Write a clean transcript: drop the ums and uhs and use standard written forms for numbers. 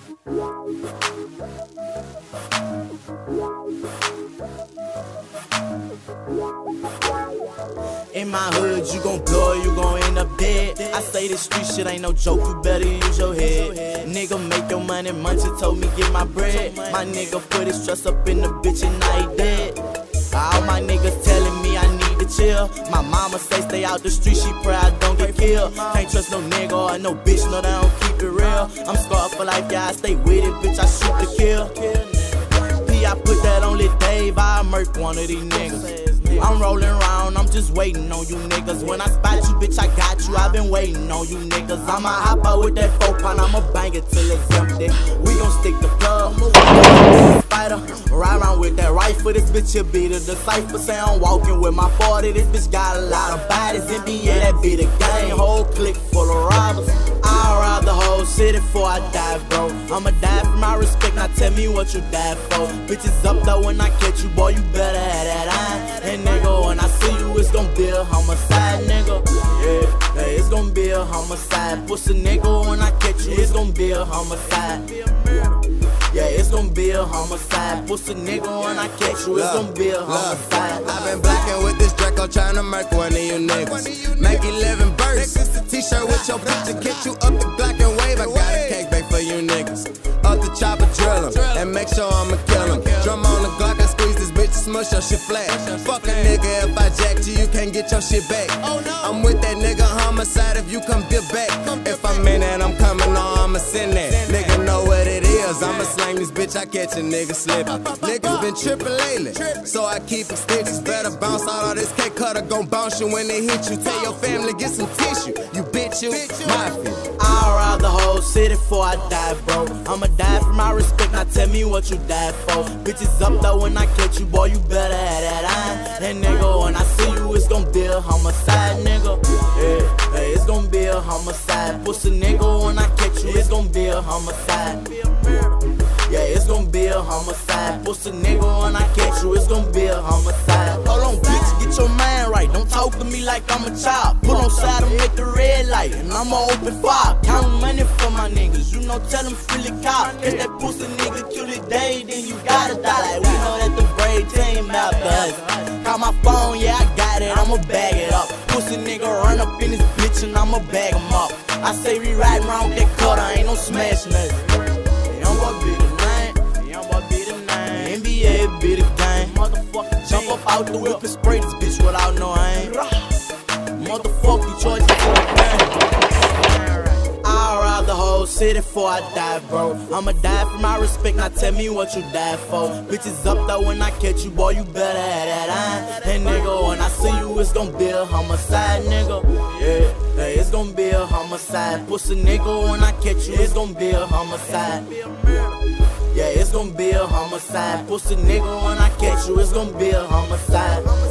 In my hood, you gon' blow or you gon' end up dead. I say this street shit ain't no joke, you better use your head. Nigga, make your money, Munchie told me get my bread. My nigga put his trust up in the bitch and now he dead. All my niggas telling me I need to chill. My mama say stay out the street, she pray I don't get killed. Can't trust no nigga or no bitch, no they don't keep it real. I'm scarred for life, yeah, I stay with it, bitch, I shoot to kill. I put that on Lil Dave, I murk one of these niggas. I'm rolling around, I'm just waiting on you niggas. When I spot you, bitch, I got you, I've been waiting on you niggas. I'ma hop out with that 4-pound, I'ma bang it till it's empty. We gon' stick the plug, spider. Ride around with that rifle, this bitch will be the decipher. Say I'm walking with my 40, this bitch got a lot of bodies. NBA, that be the gang, whole clique full of robbers. I'll rob the whole city before I die, bro. I'ma die for my respect, now tell me what you died for. Bitches up though when I catch you, boy, you better have that eye. And nigga, when I see you, it's gon' be a homicide, nigga. Yeah, hey, it's gon' be a homicide. Pussy nigga, when I catch you, it's gon' be a homicide. Yeah, it's gon' be a homicide. Pussy nigga, when I catch you, it's gon' be a homicide. I've been blacking with this Draco, tryna murk one of you niggas. Make 11 bursts, t-shirt with your picture, catch you up the Glock and wave. I got a cake bake for you niggas. Up the chopper, drill 'em, and make sure I'ma kill 'em. Drum on the Glock, I squeeze this bitch, smush your shit flat. Fuck a nigga, if I jack you, you can't get your shit back. I'm with that nigga homicide, if you come dip back. If I'm in it, I'm coming on, I'ma send that. Nigga know what it is, I'ma slang this bitch, I catch a nigga slipping. Niggas been tripping lately, so I keep extensions. Better bounce out all this cake cutter, gon' bounce you when they hit you. Tell your family, get some tissue, you bitch, you mafia. I'll rob the whole city before I die, bro. I'ma die for my respect, now tell me what you died for. Bitches up though when I catch you, boy, you better have that eye. And nigga, when I see you, it's gon' be a homicide, nigga. Yeah, hey, it's gon' be a homicide. Pussy nigga, when I catch you, it's gon' be a homicide. Yeah, it's gon' be a homicide. Pussy nigga, when I catch you, it's gon' be a homicide. Hold on, bitch, get your mind right. Don't talk to me like I'm a child. Pull on side and make the red light, and I'ma open fire. Counting money for my niggas, you know, tell them freely cop. If that pussy nigga kill it day, then you gotta die. Like we know that the braid team after us. Call my phone, yeah, I got it, I'ma bag it up. Pussy nigga run up in this bitch and I'ma bag him up. I say we riding around with that cutter, ain't no smash nothing. Young boy be the name, young boy be the name. NBA be the game. Motherfucker, jump up out the whip and spray this bitch without no aim. Motherfucker, charge it to the game. I'll rob the whole city before I die, bro. I'ma die for my respect, now tell me what you died for. Bitches up though when I catch you, boy, you better have that eye. And nigga, when I see you, it's gon' be a homicide, nigga. Yeah, hey, it's gon' be a homicide. Pussy nigga, when I catch you, it's gon' be a homicide. Yeah, it's gon' be a homicide. Pussy nigga, when I catch you, it's gon' be a homicide.